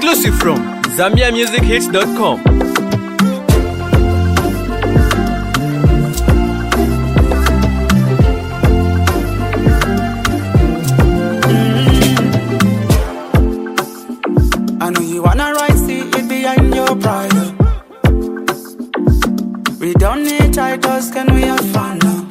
Exclusive from ZambiaMusicHits.com. I know you wanna ride, see it behind your pride. We don't need titles, can we have fun now?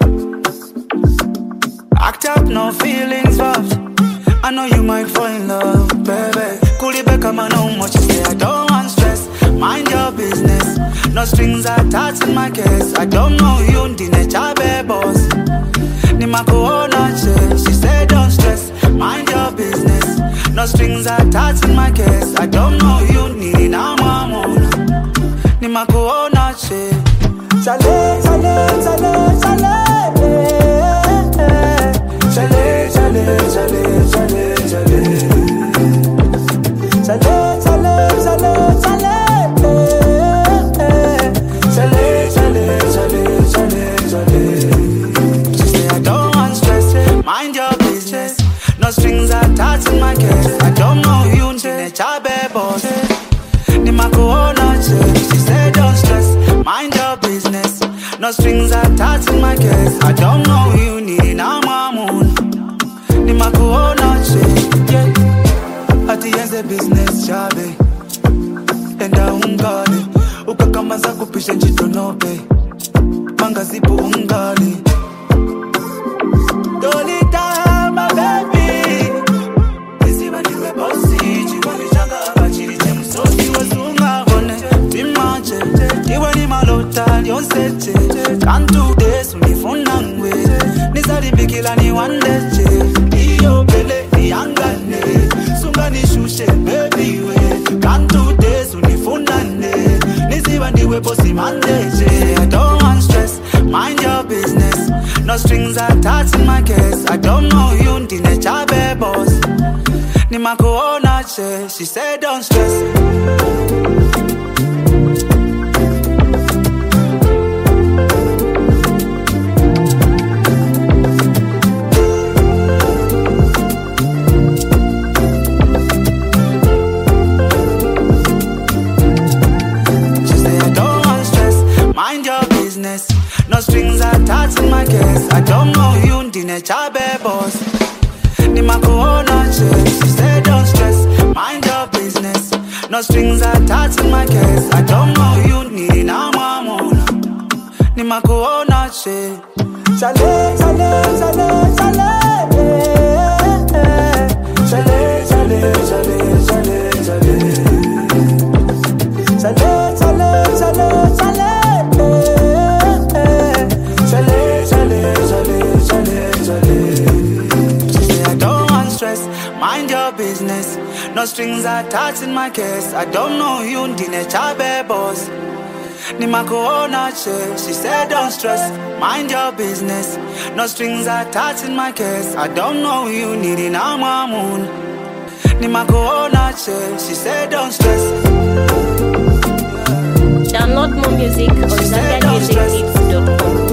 Act up, no feelings left. I know you might fall in love, baby. Cool it back, I know much you say. I don't want stress, mind your business. No strings attached in my case. I don't know you, dine chabe boss. Ni makuona che, she said don't stress, mind your business. No strings attached in my case. I don't know you, ni na mamona. Ni makuona che. Chale, chale, chale, chale. Chale, chale, chale, chale, chale. Chale, chale, chale, chale. Chale, chale, chale, chale, chale. She say I don't want stress, mind your business. No strings attached in my case. I don't know you, nchine chabe boss. Ni makuona che. She say don't stress, mind your business. No strings attached in my case. I don't know you, ni na mamun. Ni makuona che, yeah. At the end the business chabe. Enda ungali. Ukakamaza kupisha njito nope. Manga zipu ungali. Dolita my baby. Isiba niwe bossy. Chiwani changa abachiri chemsosi. Wazunga hone timache. Iwe ni malota lyonseche. Can't do this unifuna ngwe. Nizari bikila ni wandeche. Iyo pele ni angane. Sunga ni shushe baby we. Can't do this unifuna ne. Niziba niwe bossy mandeche. I don't want stress, mind your business. No strings attached in my case. I don't know you, ndine chabe boss. Ni makuona che, she said don't stress. No strings attached in my case. I don't know you, ndine chabe boss. Ni makuona che. She said don't stress, mind your business. No strings attached in my case. I don't know you, ni na mamona. Ni makuona che. Chale, chale, chale, chale. Chale, chale, chale, chale, chale. Chale, chale, chale, chale. Chale, chale, chale, chale, chale. She say I don't want stress, mind your business. No strings attached in my case. I don't know you, ndine chabe boss. Ni makuona che. She said don't stress, mind your business. No strings attached in my case. I don't know you, ni na mamun. Ni makuona che. She said don't stress. Download more music on ZambiaMusicHits.com.